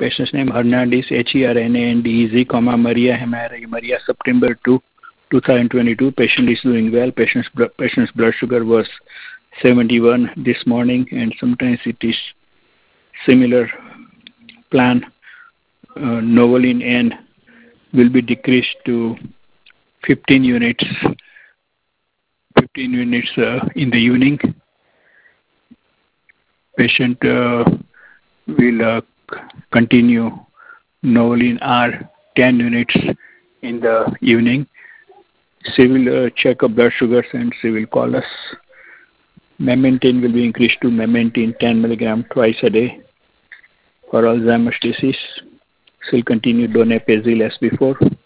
Patient's name Hernandez, Hernandez, Maria, September 2, 2022. Patient is doing well. Patient's blood sugar was 71 this morning, and sometimes it is similar plan. Novolin N will be decreased to 15 units in the evening. Patient will continue Novolin R 10 units in the evening. She will check her blood sugars and she will call us. Memantine will be increased to memantine 10 milligram twice a day for Alzheimer's disease. She'll continue donepezil as before.